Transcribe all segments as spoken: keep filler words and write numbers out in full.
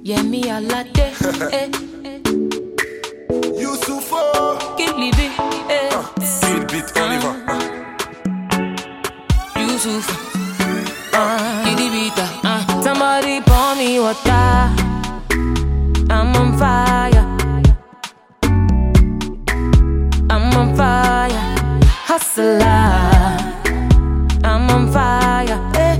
Yeah, me a latte. Eh. Youssoufo. Kill Libby. Eh. Kill beat, on y va. Youssouf. Uh, Didi Bita. Uh. Somebody pour me water. I'm on fire. I'm on fire. Hustler. I'm on fire. Eh.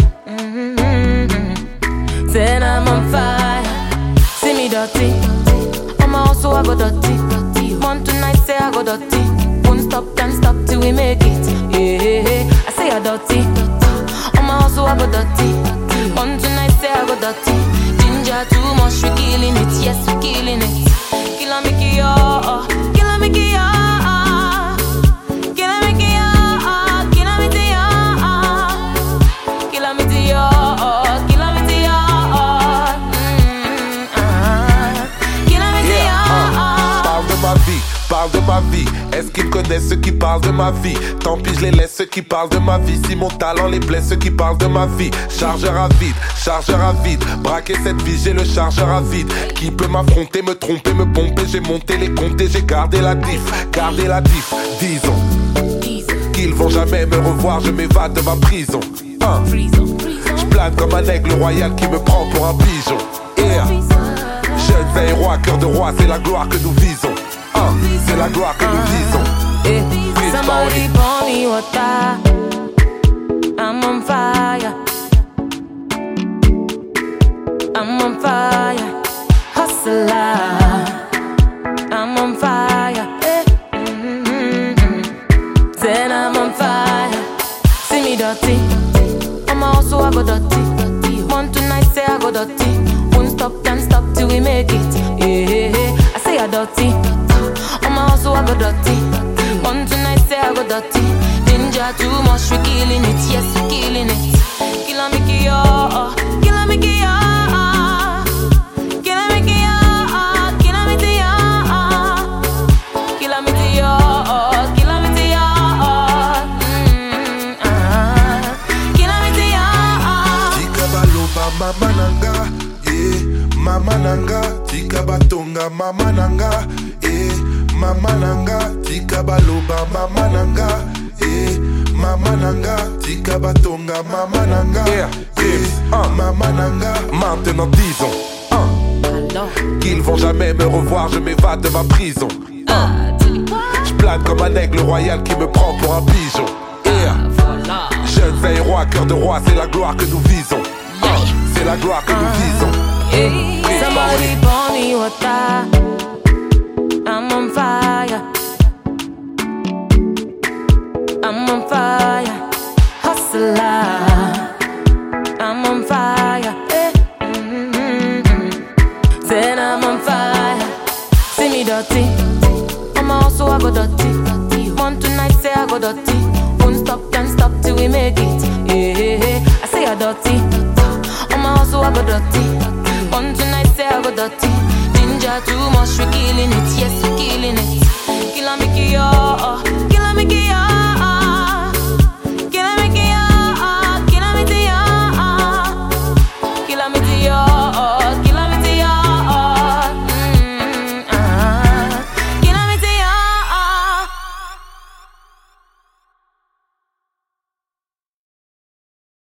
Mm-hmm. Then I'm on fire. See me dirty. I'm also I go dirty. Want tonight say I go dirty. Won't stop, can't stop till we make it. Yeah, I say I dirty. I'm also I go dirty. Want tonight say I go dirty. Ginger too much, we killing it. Yes, we killing it. Kill a Mickey, yo. Kill a Mickey, yo. Kill a Mickey, yo. Kill a Mickey, yo. Kill a Mickey, yo. Kill a Mickey, yo. Kill a Mickey, yo. Parle de ma vie, parle de ma vie. Est-ce qu'ils connaissent ceux qui parlent de ma vie? Tant pis, je les laisse ceux qui parlent de ma vie. Si mon talent les blesse, ceux qui parlent de ma vie. Chargeur à vide, chargeur à vide. Braquer cette vie, j'ai le chargeur à vide. Qui peut m'affronter, me tromper, me pomper? J'ai monté les comptes et j'ai gardé la diff. Gardé la diff, disons qu'ils vont jamais me revoir, je m'évade de ma prison. Hein? Je plane comme un aigle royal qui me prend pour un pigeon. Yeah. Jeunes et rois, cœur de roi, c'est la gloire que nous visons. Hein? C'est la gloire que nous visons. Eh, somebody pour me water. I'm on fire. I'm on fire. Hustler. I'm on fire. Eh. Mm-hmm. Then I'm on fire. See me dirty. I'm also I go dirty. Want tonight say I go dirty. Won't stop, can't stop till we make it. Yeah, I say I dirty. I'm also I go dirty. Want tonight say I go dirty. Ginger too much, we killing it. Yes, we killing it. Kill a Mickey, yo. Kill a Mickey, yo. Kill a Mickey, yo. Kill a Mickey, yo. Kill a Mickey, yo. Kill a Mickey, yo. Kill a Mickey, yo. Tika baloba mama nanga, eh. Mama nanga, tika batonga mama nanga, eh. Mama nanga, tika baloba mama nanga, eh. Mama nanga, tika batonga mama nanga, yeah, yeah. Uh. Mama nanga. Maintenant disons uh. qu'ils vont jamais me revoir, je m'évade de ma prison. uh. Je plane comme un aigle royal qui me prend pour un pigeon. Yeah. Jeunes et rois, cœur de roi, c'est la gloire que nous visons. uh. C'est la gloire que nous visons. Hey, somebody pour me water. I'm on fire. I'm on fire. Hustler. I'm on fire. Eh. Mm-hmm. Then I'm on fire. See me dirty. I'm also I go dirty. Want tonight say I go dirty. Won't stop, can't stop till we make it. Yeah, I say I dirty. I'm also I go dirty. Want tonight say I go dirty. Ginger too much, we killing it. Yes, we killing it.